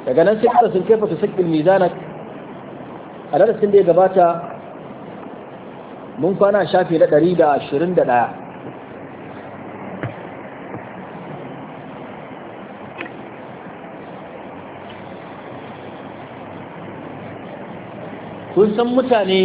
daga nan sai darasin kaifa tusaqqil mizanak a darasin da ya gabata mun kwana shafi na 121 kun san mutane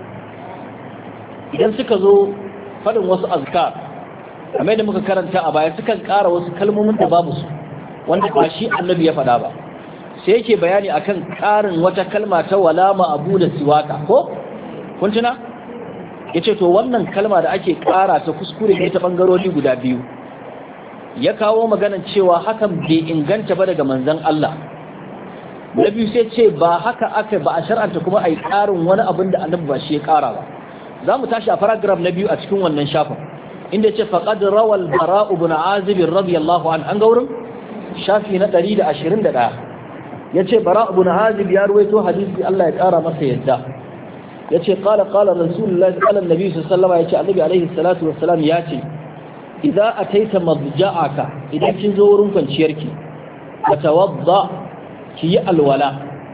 idan suka zo faɗin wasu azkar kamar da muka karanta a baya sukan ƙara wasu kalmomin da babu su wanda ba shi annabi ya faɗa ba sai yake bayani akan ƙarin wata kalma ta wala ma'abu da siwaka ko kun tuna yace to wannan kalma da ake ƙara ta kuskure ne ta bangarori guda biyu ya kawo maganan cewa hakan bai inganta ba daga manzon Allah na biyu sai ce ba haka aka ba a shar'anta kuma a yi ƙarin wani abin da annabi ba shi ya ƙara ba za mu tashi a paragraph na biyu a cikin wannan shafin inda ce faqad rawal bara ibn azib radiyallahu an ga wurin shafi na 121 yace bara ibn azib ya ruwaito hadisi Allah ya ƙara masa yadda yace qala rasulullahi sallallahu alaihi wasallam yace annabi alaihi salatu wassalam yace idza ataita madja'aka idan kin zo wurin kwanciyarki tawadda ki yi alwala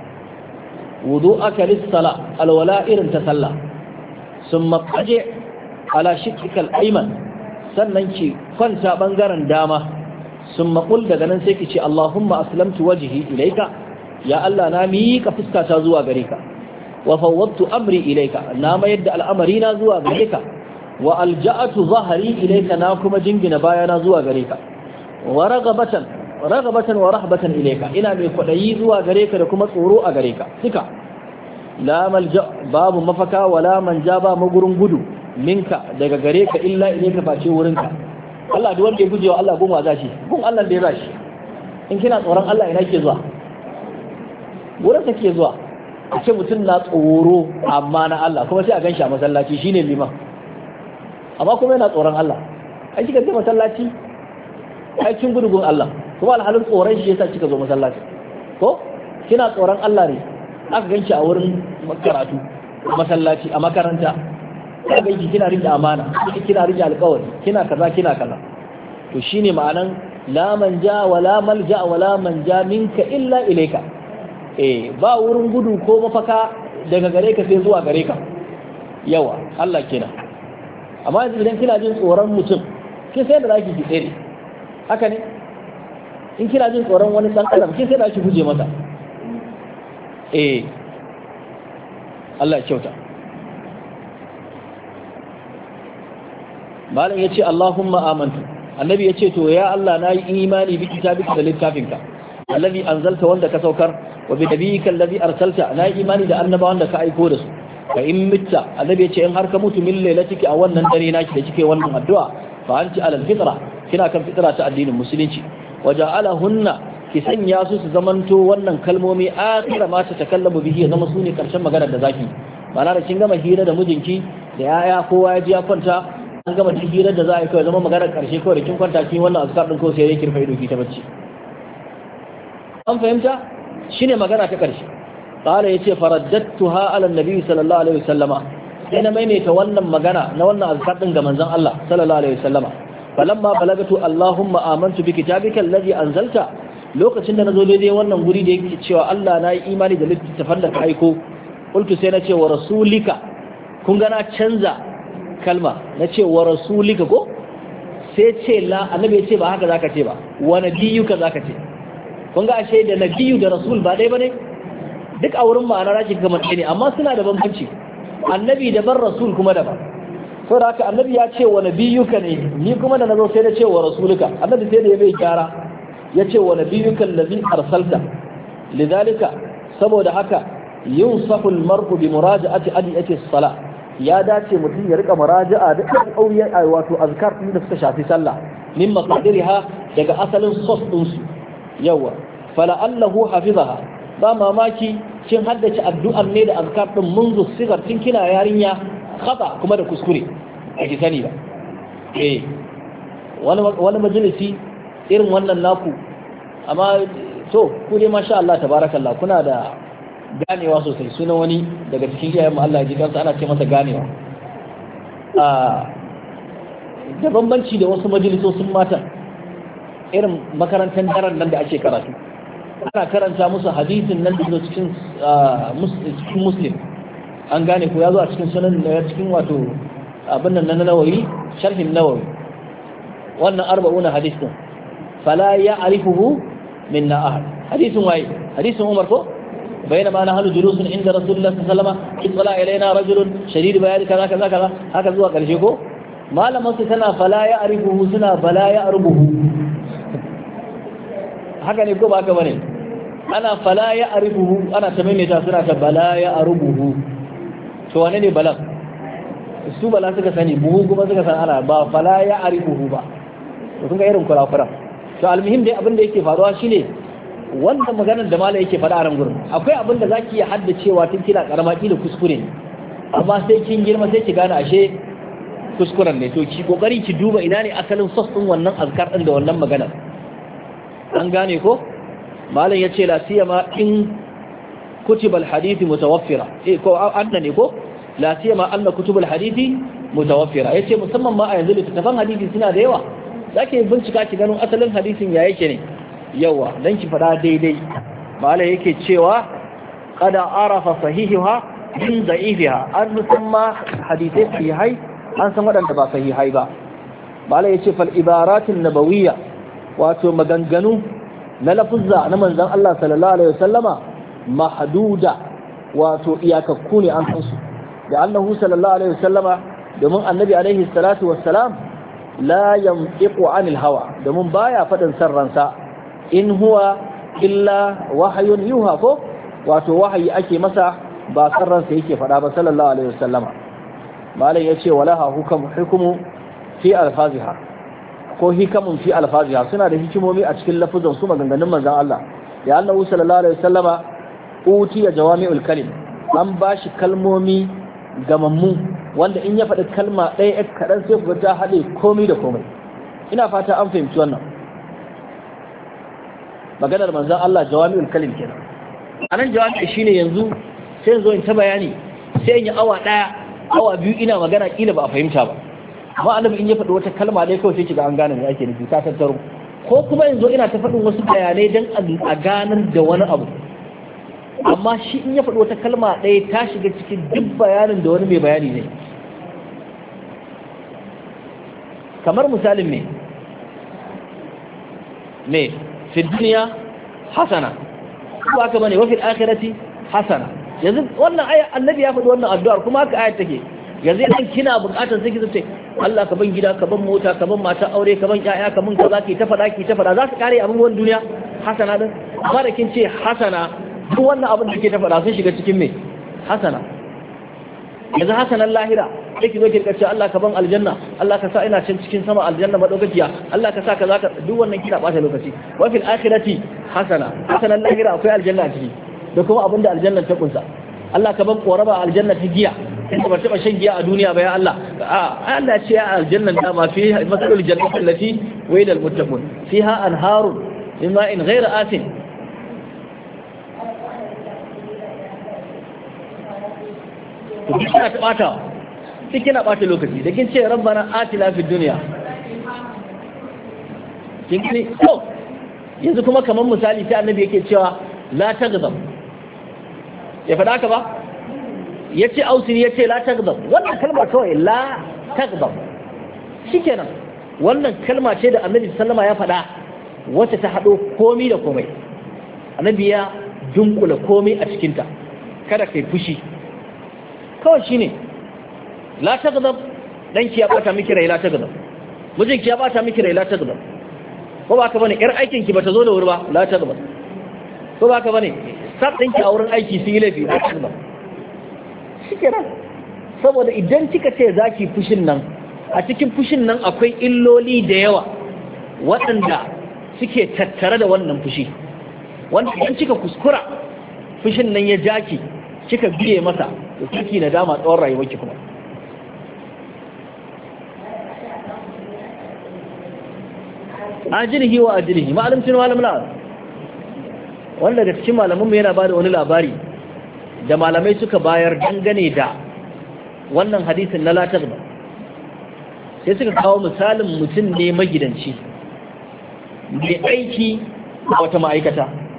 wudu aka lissala alwala irin ta sallah sun mafaje ala shikikal aiman sannan ki kwanta bangaren dama sun maƙul daga nan sai ki ce Allahumma aslamtu wajhi ilaika ya Allah na miƙa fuskata zuwa gare ka wa fawwadtu amri ilaika na mayar da al'amari na zuwa gare ka wa alja'atu zahari ilaika na kuma jingina bayana zuwa gare ka wa ragabatan wa rahbatan ilayka ina mai kwadayi zuwa gare ka da kuma tsoro a gare ka duka la malja babu mafaka wala manja ba magurin gudu minka daga gare ka illa ilayka face wurinka Allah duk wanda ya gujewa Allah gun za shi gun Allah da ya bashi in kina tsoron Allah ina ke zuwa wurin sa ke zuwa a ce mutum na tsoro amma na Allah kuma sai a ganshi a masallaci shine liman amma kuma yana tsoron Allah ai kika je masallaci ai kin gudu gun Allah kuma alhalin tsoron shi yasa kika zo masallaci ko kina tsoron Allah ne aka ganki a wurin karatu masallaci a makaranta aka ganki kina rike amana kina rike alƙawari kina kaza to shine ma'anan la manja wala malja wala manja minka illa ilayka ba wurin gudu ko mafaka daga gare ka sai zuwa gare ka yawa Allah kenan amma idan kina jin tsoron mutum kin sai da zaki ki tsere haka ne in kina jin tsoron wani dan adam kin sai da ki guje masa Allah ya kyauta malam yace Allahumma amantu annabi yace to ya Allah na yi imani bi kitabika da littafinka allazi anzalta wanda ka saukar wa bi nabiyyika allazi arsalta na yi imani da annabawan da ka aiko da su fa in mitta annabi yace in har ka mutu min lailatiki a wannan dare naki da kike wannan addu'a fa anti alal fitra kina kan fitra ta addinin musulunci waja'alahunna ki sanya su zamanto wannan kalmomi akhira ma ta takallamu bihi zama su ne karshen magana da zaki bana da kin gama hira da mijinki da yaya kowa ya ji ya kwanta an gama hira da za a yi kawai zama magana karshe kawai da kin kwanta kin wannan azkar din ko sai ya kirfa ido ki ta bacci an fahimta shine magana ta karshe qala yace faraddatuha ala annabi sallallahu alaihi wasallama sai na maimaita wannan magana na wannan azkar din ga manzon Allah sallallahu alaihi wasallama falamma balagatu Allahumma amantu bi kitabika allazi anzalta lokacin da nazo daidai wannan guri da yake cewa Allah na yi imani da littafin da ka aiko qultu sai na ce wa rasulika kun ga na canza kalma na ce wa rasulika ko sai ce la annabi ya ce ba haka zaka ce ba wa nabiyuka zaka ce kun ga ashe da nabiyu da rasul ba dai bane duk a wurin ma'ana raki ga mace ne amma suna da bambanci annabi daban rasul kuma daban saboda haka annabi ya ce wa nabiyuka ne ni kuma da nazo sai na ce wa rasulika annabi sai da ya bai gyara ya ce wa nabiyuka allazi arsalta lidhalika saboda haka yunsahu almar'u bi muraja'ati adiyati as-salah ya dace mutum ya rika muraja'a da auya wato azkar din da suka shafi sallah min maqadiriha daga asalin sos din su yawa fala allahu hafizaha ba mamaki kin haddace addu'an ne da azkar din munzu sigar tun kina yarinya khata kuma da kuskure a ki sani ba wani majalisi irin wannan naku amma to ku dai masha Allah tabarakallah kuna da ganewa sosai sunan wani daga cikin iyayen mu Allah ya ji kansa ana ce masa ganewa da bambanci da wasu majalisosin mata irin makarantar daren nan da ake karatu ana karanta musu hadisin nan da cikin muslim an gane ko ya zo a cikin sunan da cikin wato abin nan na Nawawi sharhin Nawawi wannan 40 hadis din fala ya'rifuhu minna ahad hadisin waye hadisin Umar ko بينما نحن جلوس عند رسول الله صلى الله عليه وسلم اطلع الينا رجل شديد بياض كذا كذا كذا haka zuwa karshe ko malaman su tana fala ya'rifuhu suna bala ya'rubuhu haka ne ko ba haka bane ana fala ya'rifuhu ana tamaimeta suna ta bala ya'rubuhu to wane ne balan su bala suka sani buhu kuma suka san ana ba fala ya'rifuhu ba to kun ga irin kurakuran to almuhim dai abin da yake faruwa shine wannan maganar da malai yake faɗa a ran gurin akwai abin da zaki iya haddacewa tun kina karama da kuskure ne amma sai kin girma sai ki gane ashe kuskuren ne to ki kokari ki duba ina ne asalin sos din wannan azkar din da wannan magana an gane ko malam yace la siyama in kutub al hadith mutawaffira ko anna ne ko la siyama anna kutub al hadith mutawaffira yace musamman ma a yanzu littafan hadisi suna da yawa zaki bincika ki gano asalin hadisin ya yake ne yawa dan ki fada daidai malai yake cewa qada arafa sahihiha min da'ifiha an musamma hadithai sahihai an san wadanda ba sahihai ba malai yace fal ibaratin nabawiyya wato maganganu na lafuzza na manzon Allah sallallahu alaihi wasallama mahduda wato iyakakku ne an san su da annahu sallallahu alaihi wasallama domin annabi alaihi salatu wassalam la yantiqu anil hawa domin baya fadin san ransa in huwa illa wahayun yuha ko wato wahayi ake masa ba san ransa yake fada ba sallallahu alaihi wasallama malai yace walaha hukumu fi alfaziha ko hikamun fi alfaziha suna da hikimomi a cikin lafuzan su maganganun manzon Allah ya annabi sallallahu alaihi wasallama utiya jawami'ul kalim an bashi kalmomi gamammu wanda in ya faɗi kalma ɗaya kaɗan sai ku ta haɗe komai da komai ina fata an fahimci wannan maganar manzon Allah jawami'ul kalim kenan anan jawami shine yanzu sai yanzu in ta bayani sai in yi awa ɗaya awa biyu ina magana kila ba a fahimta ba amma annabi in ya faɗi wata kalma dai kawai sai kiga an gane me ake nufi ta tattaro ko kuma yanzu ina ta faɗin wasu bayanai dan a ganar da wani abu amma shi in ya faɗi wata kalma ɗaya ta shiga cikin duk bayanin da wani mai bayani ne kamar misalin me fi duniya hasana ba ka bane wa fil akhirati hasana yanzu wannan aya annabi ya faɗi wannan addu'ar kuma haka ayat take yanzu idan kina buƙatar sai ki zace Allah ka ban gida ka ban mota ka ban mata aure ka ban ƴaƴa ka mun kaza ki ta faɗa za su kare abin wannan duniya hasana din amma da kin ce hasana duk wannan abin da ke ta faɗa sun shiga cikin me hasana yanzu hasanan lahira sai ki zo ki kace Allah ka ban aljanna Allah ka sa ina cikin sama aljanna madaukakiya Allah ka sa kaza ka duk wannan kina bata lokaci wa fil akhirati hasanan lahira akwai aljanna a ciki da kuma abin da aljanna ta kunsa Allah ka ban koraba aljanna ta giya in ba taba shan giya a duniya ba ya Allah Allah ce ya aljanna da ma fi masalul jannati allati wa'ida almuttaqun fiha anharun min ma'in ghayra asin kina tabata kina bata lokaci da kin ce rabbana atina fid dunya kin kini to yanzu kuma kaman misali sai annabi yake cewa la taghdab ya faɗa ka ba yace ausiri yace la taghdab wannan kalma kawai la taghdab shikenan wannan kalma ce da annabi sallama ya faɗa wacce ta hado komai da komai annabi ya dunkula komai a cikin ta kada kai fushi kawai shine la taghdab danki ya bata miki rai la taghdab mijinki ya bata miki rai la taghdab ko ba ka bane yar aikin ki bata zo da wuri ba la taghdab ko ba ka bane sab dinki a wurin aiki sun yi laifi la taghdab shikenan saboda idan kika ce zaki fushin nan a cikin fushin nan akwai illoli da yawa waɗanda suke tattare da wannan fushi wanda idan kika kuskura fushin nan ya jaki kika biye masa to kike nadama tsawon rayuwarki kuma ajilihi wa ajilihi ma'alimcin malamla wanda daga cikin malamanmu yana bada wani labari da malamai suka bayar dangane da wannan hadisin na latar ba sai suka kawo misalin mutum ne magidanci mai aiki a wata ma'aikata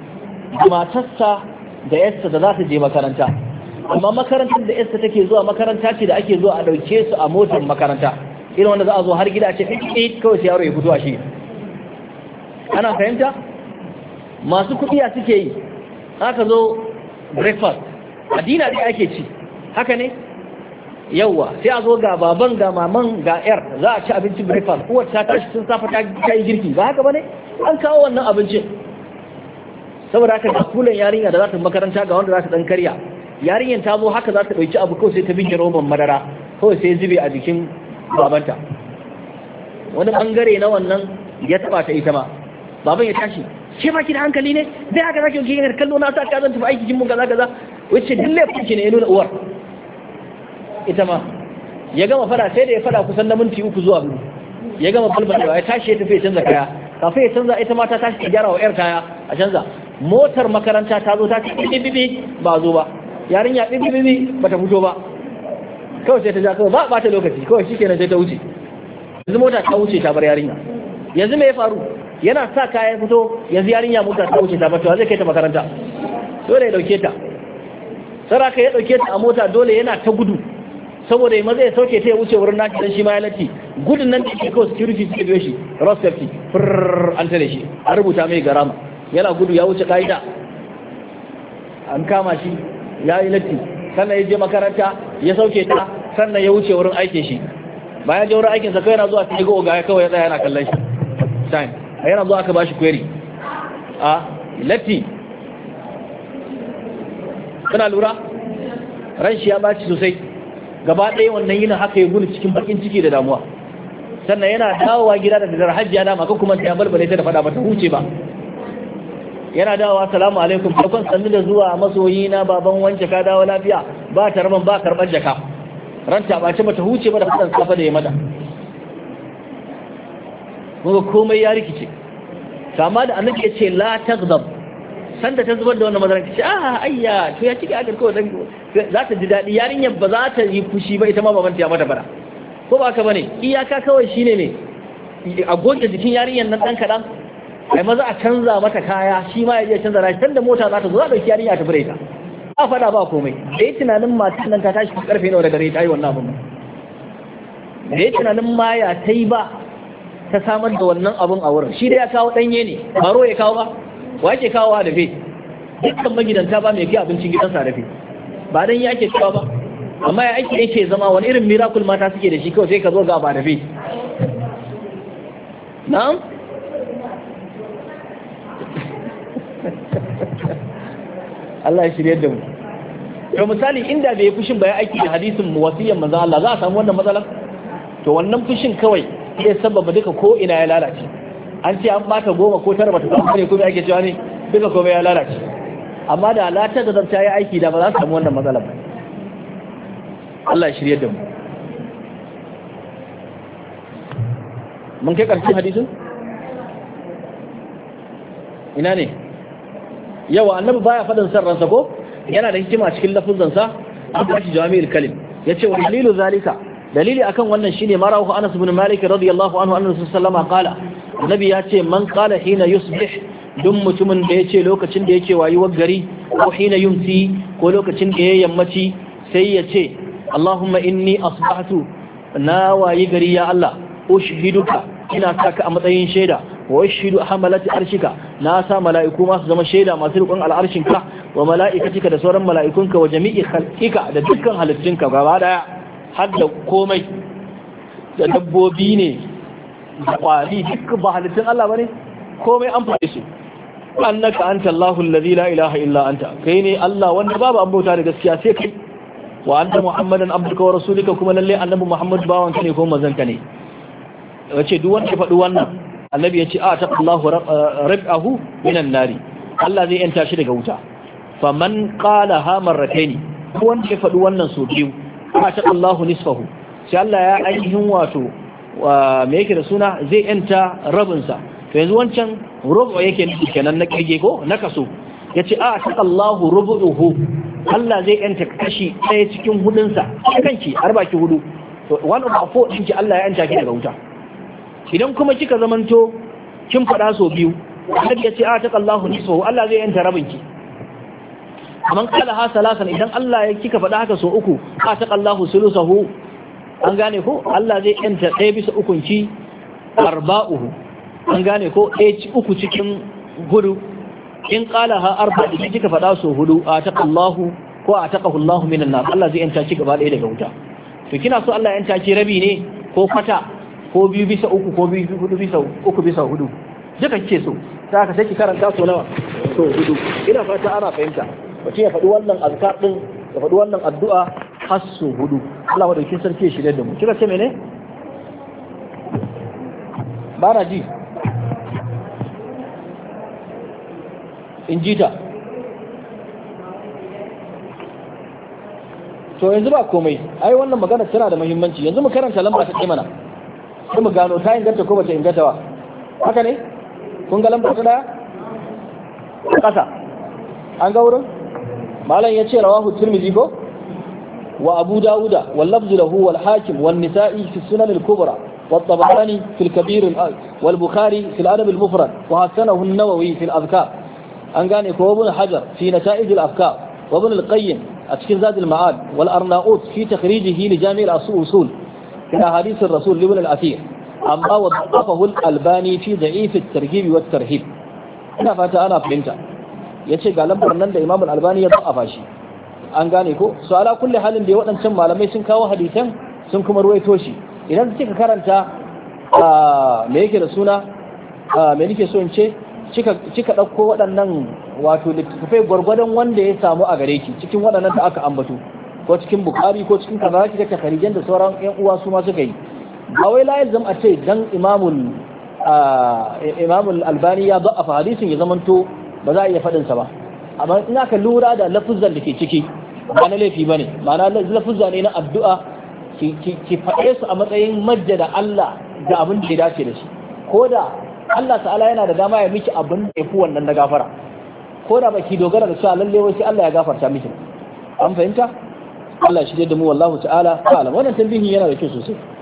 da matarsa da yarsa da za ta je makaranta, amma makarantar da yarsa take zuwa makaranta ce da ake zuwa a dauke su a motar makaranta irin wanda za a zo har gida a ce kawai sai yaro ya fito a shi. Ana fahimta? Masu kuɗi a suke yi aka zo breakfast a dina da ake ci, haka ne? Yawwa sai a zo ga baban ga maman ga yar za a ci abincin breakfast, uwar ta tashi sun safa ta yi girki, ba haka ba ne? An kawo wannan abincin saboda haka ga kulan yarinya da za ta makaranta ga wanda za ta dan karya, yarinyar ta zo haka za ta ɗauki abu kawai sai ta binke roban madara kawai sai zube a jikin babanta. Wani bangare na wannan ya taba ta ita ma, baban ya tashi, ke ba ki da hankali ne zai haka zaki yanki kallo na sa ka zan tafi aiki kin mun kaza kaza, wacce duk laifin ki ne ya nuna uwar ita ma. Ya gama fada sai da ya fada kusan na minti 3 zuwa 2, ya gama balbalewa ya tashi ya tafi ya canza kaya, kafin ya canza ita ma ta tashi ta gyara wa yar kaya a canza. Motar makaranta ta zo ta ce bibi ba zo ba, yarinya bibi bata fito ba, kawai sai ta ja kawai ba ta lokaci kawai shikenan sai ta wuce. Yanzu mota ta wuce ta bar yarinya. Yanzu me ya faru? Yana sa kaya fito yanzu yarinya mota ta wuce ta bar, to zai kai ta makaranta, dole ya dauke ta. Saraka ya dauke ta a mota, dole yana ta gudu saboda ya maza ya sauke ta ya wuce wurin naki dan shi ma ya latti. Gudun nan da ke kawai security suke biyo shi, road safety an tare shi, an rubuta mai garama, yana gudu ya wuce ka'ida, an kama shi ya yi latti. Sannan ya je makaranta ya sauke ta, sannan ya wuce wurin aikin shi. Bayan je wurin aikinsa kawai yana zuwa ta ga oga ya kawai ya tsaya yana kallon shi time, yana zuwa aka bashi query a latti. Kuna lura? Ran shi ya baci sosai gaba ɗaya wannan yinin haka ya gudu cikin bakin ciki da damuwa. Sannan yana dawowa gida da daddare hajjiya dama kan kuma ta balbale ta da fada bata huce ba. Yana dawowa salamu alaikum, farkon sannu da zuwa masoyi na baban wance ka dawo lafiya, ba tarban ba karban jaka. Ran ta bace bata huce ba da fadan safa da ya mata. Muga komai ya rikice. Kama da annabi ya ce la taghdab, sanda ta zubar da wannan madaran ta ce ayya to ya cike agar kawai dan za ta ji dadi, yarinyar ba za ta yi fushi ba, ita ma babanta ya mata bara, ko ba haka bane? Iyaka kawai shine ne a goge jikin yarinyar nan dan kadan, ai maza a canza mata kaya, shi ma ya je canza rashi, tunda mota za ta zo za ta dauki yarinya ta fure ta, a fada ba komai. Da yi tunanin matan nan ta tashi karfe nawa da dare ta yi wannan abin, da yi tunanin maya ta yi ba ta samar da wannan abin a wurin. Shi da ya kawo danye ne, baro ya kawo ba, wa ke kawo da fe? Dukkan magidanta ba mai kai abincin gidansa da fe, ba dan ya ke kawo ba. Amma ya aiki yake zama wani irin miracle mata suke da shi, kawai sai ka zo ga ba da fe. Na'am? Allah ya shirye da mu. To misali inda bai fushin ba ya aiki da hadisin wasiyyan manzo Allah, za a samu wannan matsalar? To wannan fushin kawai sai sababa duka ko ina ya lalace. An ce an bata 10 ko 9 bata samu ne, kuma ake cewa ne duka komai ya lalace. Amma da alatar da zarta ya aiki da ba za su samu wannan matsalar ba. Allah ya shirye da mu. Mun kai karshen hadisin? Ina ne? Yawa annabi baya faɗin san ransa ko? Yana da hikima cikin lafuzansa, an bashi jami'ul kalim. Yace wa dalilu zalika, dalili akan wannan shine marahu Anas ibn Malik radiyallahu anhu annabi sallallahu alaihi wasallam qala, annabi yace man qala hina yusbih, duk mutumin da yace lokacin da yake wayuwar gari, ko hina yumsi, ko lokacin da ya yammaci, sai yace Allahumma inni asbahtu, na wayi gari ya Allah, ushhiduka, ina saka a matsayin shaida, wa ashhadu hamalati arshika, na sa mala'iku masu zama shaida masu rikon al'arshinka, wa mala'ikatika da sauran mala'ikunka, wa jami'i khalqika da dukkan halittunka gaba daya, har da komai, da dabbobi ne da kwari, duk ba halittun Allah bane, komai an faɗi su. Annaka anta Allahu allazi la ilaha illa anta, kai ne Allah wanda babu an bauta da gaskiya sai kai, wa anta Muhammadan abduka wa rasulika, kuma lalle annabi Muhammad bawanka ne ko manzanka ne. Wace duk wanda ya faɗi wannan, annabi ya ce a ta Allahu rab'ahu minan nari, Allah zai yanta shi daga wuta. Faman qala ha marrataini, duk wanda ya faɗi wannan so biyu, a ta Allahu nisfahu, sai Allah ya ainihin wato me yake da suna zai yanta rabin sa. To yanzu wancan rubu yake nufi kenan na kirge ko na kaso, yace a ta Allahu rubuhu, Allah zai yanta kashi ɗaya cikin hudun sa, kanki har baki hudu. To 1/4 ɗinki Allah ya yanta ki daga wuta. Idan kuma kika zamanto kin faɗa so biyu, annabi ya ce ataka Allahu nisfahu Allah zai yanta rabinki kaman kala ha salasan idan Allah ya kika faɗa haka so uku ataka Allahu sulusahu an gane ko Allah zai yanta ɗaya bisa ukun ki arba'uhu an gane ko uku cikin hudu in kala ha arba idan kika faɗa so hudu ataka Allahu ko atakahu Allahu minan nar Allah zai yanta ki gaba ɗaya daga wuta to kina so Allah ya yanta ki rabi ne ko kwata ko 2 bisa 3 ko 4 bisa 3 bisa 4 duka kike so sai ka sai ki karanta so nawa so 4 ina fata ana fahimta mutum ya faɗi wannan azkar din ya faɗi wannan addu'a har so 4 Allah madaukin sarki ya shirye da mu kika ce mene ba na ji in jita to yanzu ba komai ai wannan magana tana da muhimmanci yanzu mu karanta lamba ta mana sai mu gano ta inganta ko bata inganta ba haka ne kun ga lamba ta daya kasa an ga wurin malam yace rawahu tirmidhi ko wa abu dauda wal lafzu lahu wal hakim wan nisa'i fi sunan al kubra wat tabarani fi al kabir wal bukhari fi al adab al mufrad wa hasanahu an-nawawi fi al adhkar an gane ko ibn hajar fi nata'ij al afkar wa ibn al qayyim a cikin zad al ma'ad wal arnaut fi takhrijihi li jami' al usul ila hadith ar rasul ibn al athir amma wadafahu al-albani fi da'if at-targhib wa at-tarhib ina fata ana fahimta yace ga lambar nan da imam al-albani ya da'afa shi an gane ko so ala kulli halin da waɗancan malamai sun kawo hadisan sun kuma ruwaito shi idan kika karanta me yake da suna me nake so in ce kika dauko waɗannan wato littafai gwargwadon wanda ya samu a gare ki cikin waɗannan da aka ambato ko cikin bukhari ko cikin kaza kika ta kharijan da sauran ƴan uwa su ma suka yi ba wai la yalzam a ce dan imamul albani ya da'afa hadisin ya zamanto ba za a iya faɗin sa ba amma in aka lura da lafuzan da ke ciki ba na laifi bane ma'ana lafuzza ne na addu'a ki faɗe su a matsayin majjada Allah da abin da ya dace da shi ko da Allah ta'ala yana da dama ya miki abin da ya fi wannan na gafara ko da baki dogara da cewa lalle wai sai Allah ya gafarta miki an fahimta Allah shi da mu wallahu ta'ala alam wannan tambihin yana da kyau sosai